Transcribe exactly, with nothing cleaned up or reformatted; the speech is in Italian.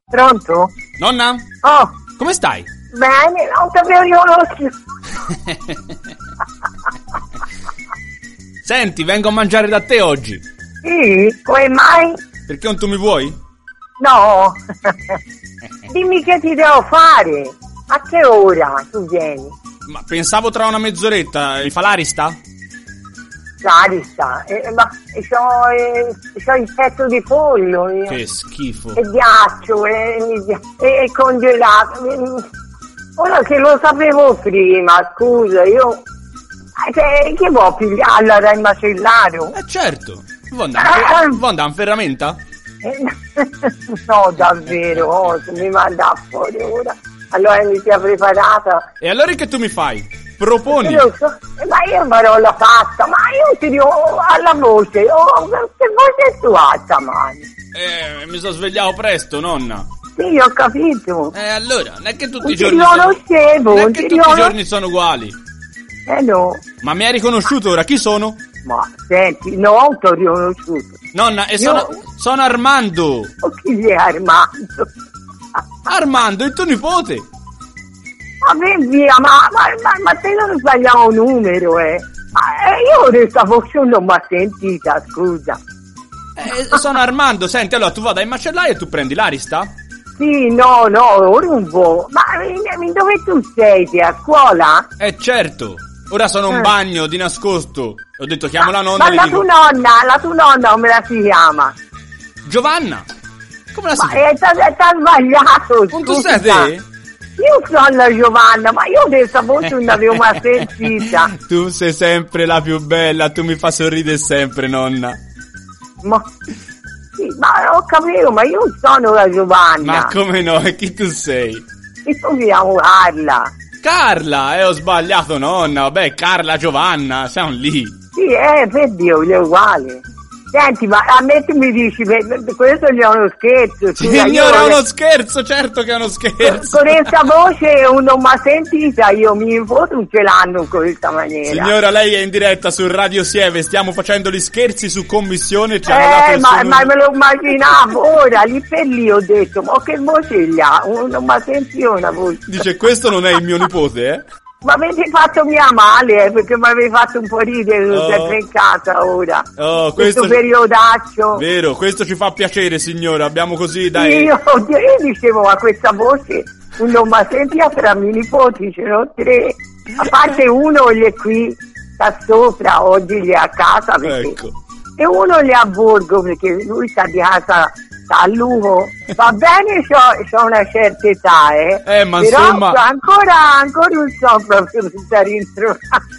Pronto? Nonna? Oh. Come stai? Bene, non sapevo riconoscere. Senti, vengo a mangiare da te oggi. Sì? Come mai? Perché non tu mi vuoi? No. Dimmi che ti devo fare. A che ora tu vieni? Ma pensavo tra una mezz'oretta. Il fa l'Arista? L'Arista? Eh, ma c'ho, eh, c'ho il petto di pollo. Io. Che schifo. E ghiaccio, e, e, e congelato. Ora che lo sapevo prima, scusa, io... Che, che vuoi pigliarla dal macellario? Eh certo. Vuoi andare, vuoi andare in ferramenta? Eh, no, davvero, oh, se mi manda fuori ora. Allora mi sia preparata. E allora che tu mi fai? Proponi. Io so, eh, ma io farò la pasta, ma io ti dico alla voce, oh, che voce tu hai stamani? Eh, mi sono svegliato presto, nonna. Sì, ho capito. Eh, allora, non è che tutti Non i giorni ti sono... conoscevo, Non è non che ti tutti i conoscevo. giorni sono uguali. Eh no. Ma mi hai riconosciuto ora? Chi sono? Ma senti, no, ti ho riconosciuto. Nonna, e sono, Io- sono Armando. O chi è Armando? Armando, il tuo nipote. Ma ben via, ma, ma, ma, ma se non sbagliamo un numero, eh. Ma eh, io questa voce non mi ha sentita, scusa. Eh, sono Armando, senti, allora tu vai dai macellaio e tu prendi l'Arista? Sì, no, no, ora un po'. Ma eh, dove tu sei? Sei a scuola? Eh certo, ora sono in Eh. bagno di nascosto. Ho detto chiamo la nonna Ma e le la dico... tua nonna, la tua nonna come la si chiama? Giovanna, come la si Ma chiama? eh, t'ha t'ha sbagliato, Non tu scusa. sei te? Io sono la Giovanna, ma io questa voce non l'avevo mai sentita. Tu sei sempre la più bella, tu mi fai sorridere sempre, nonna. Ma, sì, ma ho capito, ma io sono la Giovanna. Ma come no, e chi tu sei? E tu mi chiamo Carla. Carla, eh, ho sbagliato, nonna. Vabbè, Carla, Giovanna, siamo lì. Sì, eh, per Dio, è uguale. Senti, ma a me tu mi dici, per- per- questo è uno scherzo. scusa, Signora, è io- uno scherzo, certo che è uno scherzo. Con questa voce non mi ha sentita, io mi nipote non ce l'hanno in questa maniera. Signora, lei è in diretta su Radio Sieve, stiamo facendo gli scherzi su commissione, ci hanno dato Eh, il ma, suo ma numero. me lo immaginavo, ora, lì per lì ho detto, ma che voce gli ha? Non mi ha sentito una voce. Dice, questo non è il mio nipote, eh? Ma avete fatto mia male, eh, perché mi avete fatto un po' ridere Oh. sempre in casa ora. Oh, Questo questo... periodaccio. Vero, questo ci fa piacere, signora, abbiamo così, dai... Io, io dicevo, ma questa voce non mi sentiva tra i miei nipoti, ce n'ho tre. A parte uno gli è qui, sta sopra, oggi gli è a casa, perché, Ecco. e uno gli è a Borgo, perché lui sta di casa, sta a Lugo. Va bene, c'ho, c'ho una certa età, eh. Eh, ma Però insomma- ancora, ancora non so proprio se sta rintrovato.